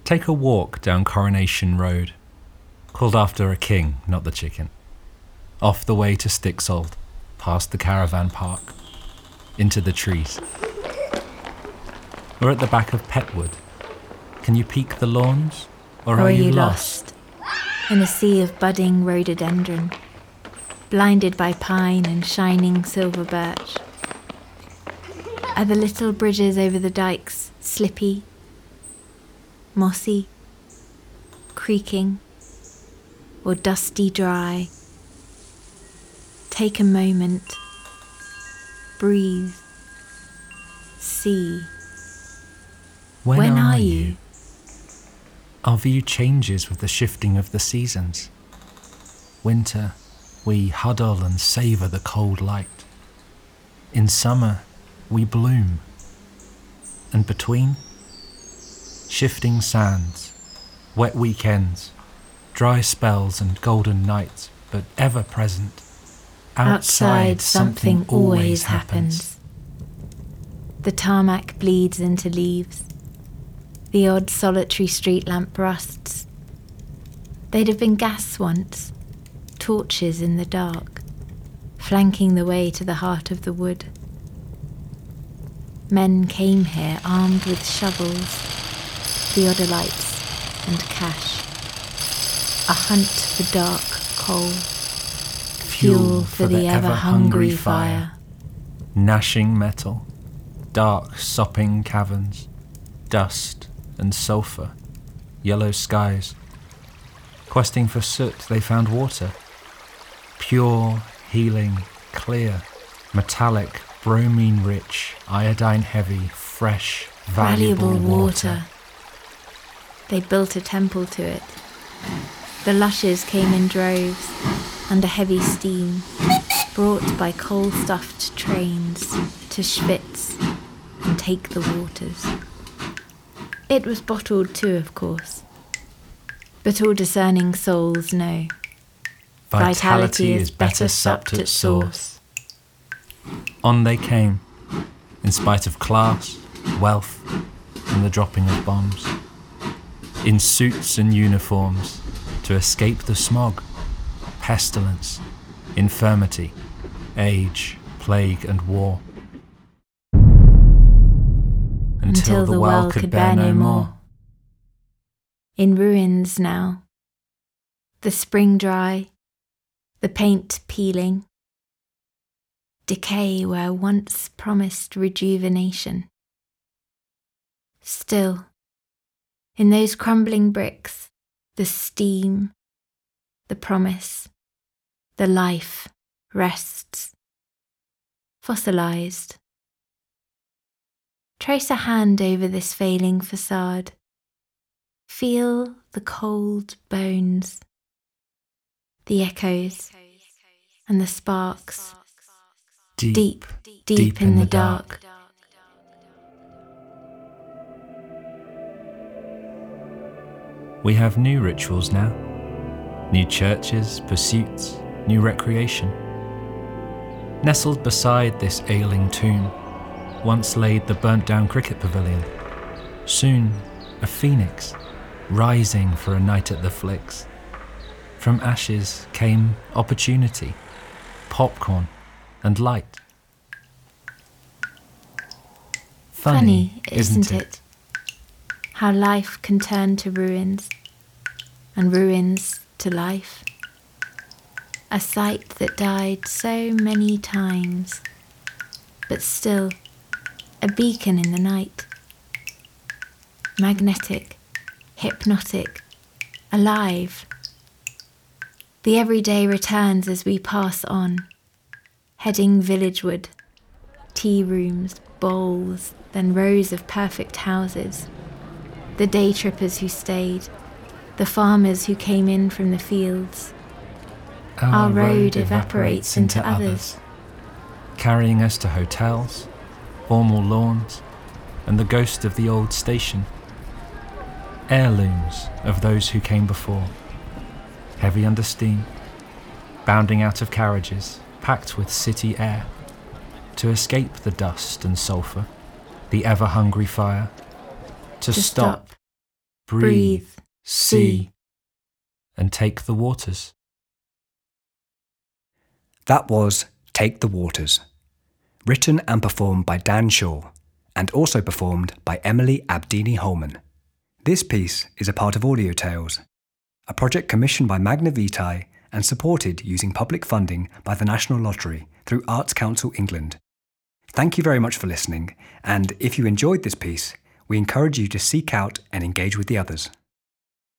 Take a walk down Coronation Road, called after a king, not the chicken. Off the way to Sticksold, past the caravan park, into the trees. We're at the back of Petwood. Can you peek the lawns, or are you lost? In a sea of budding rhododendron, blinded by pine and shining silver birch? Are the little bridges over the dikes slippy, mossy, creaking, or dusty dry? Take a moment, breathe, see. When are you? Our view changes with the shifting of the seasons. Winter, we huddle and savour the cold light. In summer, we bloom. And between, shifting sands, wet weekends, dry spells and golden nights, but ever present. Outside something always happens. The tarmac bleeds into leaves. The odd solitary street lamp rusts. They'd have been gas once, torches in the dark, flanking the way to the heart of the wood. Men came here armed with shovels, theodolites and cash. A hunt for dark coal, fuel for the ever-hungry fire. Gnashing metal, dark sopping caverns, dust and sulphur, yellow skies. Questing for soot, they found water. Pure, healing, clear, metallic, bromine-rich, iodine-heavy, fresh, valuable water. They built a temple to it. The lushes came in droves, under heavy steam, brought by coal-stuffed trains to Schwitz and take the waters. It was bottled too, of course. But all discerning souls know. Vitality is better supped at source. On they came, in spite of class, wealth, and the dropping of bombs. In suits and uniforms, to escape the smog, pestilence, infirmity, age, plague and war. Until the well could bear no more. In ruins now, the spring dry, the paint peeling, decay where once promised rejuvenation. Still, in those crumbling bricks, the steam, the promise, the life rests, fossilized. Trace a hand over this failing facade. Feel the cold bones, the echoes, and the sparks. Deep in the dark. We have new rituals now. New churches, pursuits, new recreation. Nestled beside this ailing tomb, once laid the burnt-down cricket pavilion. Soon, a phoenix, rising for a night at the flicks. From ashes came opportunity, popcorn, and light. Funny, isn't it? How life can turn to ruins, and ruins to life. A sight that died so many times, but still a beacon in the night. Magnetic, hypnotic, alive. The everyday returns as we pass on, heading villageward, tea rooms, bowls, then rows of perfect houses. The day trippers who stayed, the farmers who came in from the fields. Our road evaporates into others, carrying us to hotels, formal lawns, and the ghost of the old station. Heirlooms of those who came before, heavy under steam, bounding out of carriages packed with city air, to escape the dust and sulphur, the ever-hungry fire, to stop breathe, see, and take the waters. That was Take the Waters, written and performed by Dan Shaw, and also performed by Emily Abdini Holman. This piece is a part of Audio Tales, a project commissioned by Magna Vitae and supported using public funding by the National Lottery through Arts Council England. Thank you very much for listening, and if you enjoyed this piece, we encourage you to seek out and engage with the others.